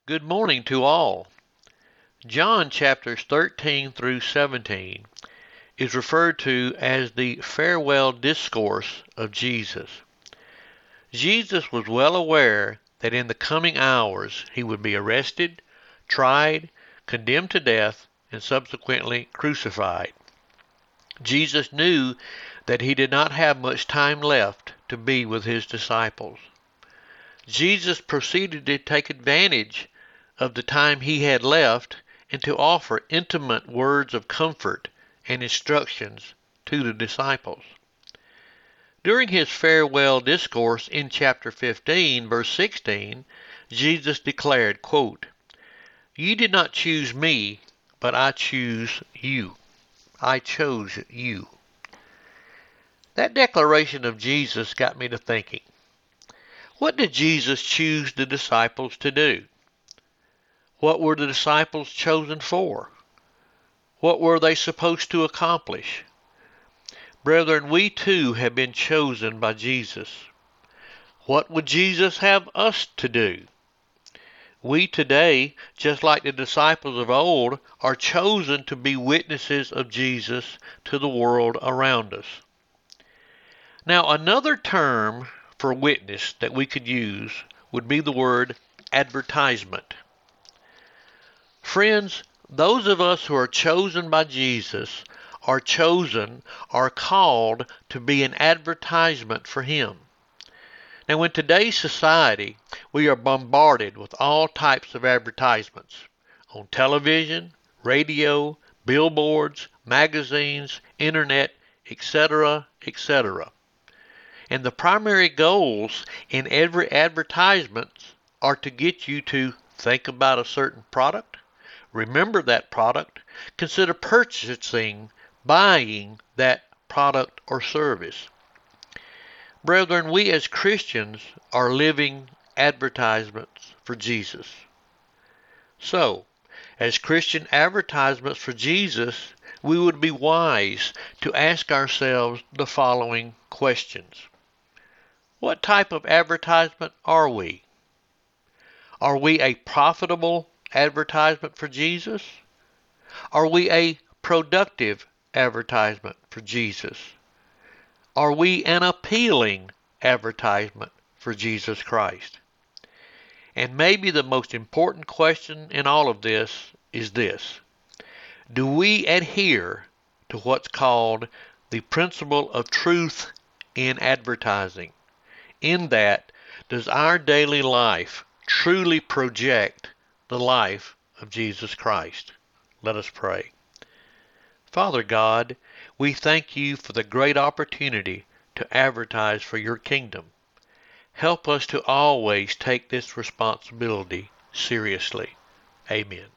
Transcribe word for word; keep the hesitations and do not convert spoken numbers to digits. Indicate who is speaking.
Speaker 1: Good morning to all. John chapters thirteen through seventeen is referred to as the farewell discourse of Jesus. Jesus was well aware that in the coming hours he would be arrested, tried, condemned to death, and subsequently crucified. Jesus knew that he did not have much time left to be with his disciples. Jesus proceeded to take advantage of the time he had left and to offer intimate words of comfort and instructions to the disciples. During his farewell discourse in chapter fifteen, verse sixteen, Jesus declared, quote, "You did not choose me, but I choose you. I chose you." That declaration of Jesus got me to thinking. What did Jesus choose the disciples to do? What were the disciples chosen for? What were they supposed to accomplish? Brethren, we too have been chosen by Jesus. What would Jesus have us to do? We today, just like the disciples of old, are chosen to be witnesses of Jesus to the world around us. Now, another term for witness that we could use would be the word advertisement. Friends, those of us who are chosen by Jesus are chosen, are called to be an advertisement for him. Now, in today's society, we are bombarded with all types of advertisements on television, radio, billboards, magazines, internet, et cetera, et cetera. And the primary goals in every advertisement are to get you to think about a certain product, remember that product, consider purchasing, buying that product or service. Brethren, we as Christians are living advertisements for Jesus. So, as Christian advertisements for Jesus, we would be wise to ask ourselves the following questions. What type of advertisement are we? Are we a profitable advertisement for Jesus? Are we a productive advertisement for Jesus? Are we an appealing advertisement for Jesus Christ? And maybe the most important question in all of this is this. Do we adhere to what's called the principle of truth in advertising? In that, does our daily life truly project the life of Jesus Christ? Let us pray. Father God, we thank you for the great opportunity to advertise for your kingdom. Help us to always take this responsibility seriously. Amen.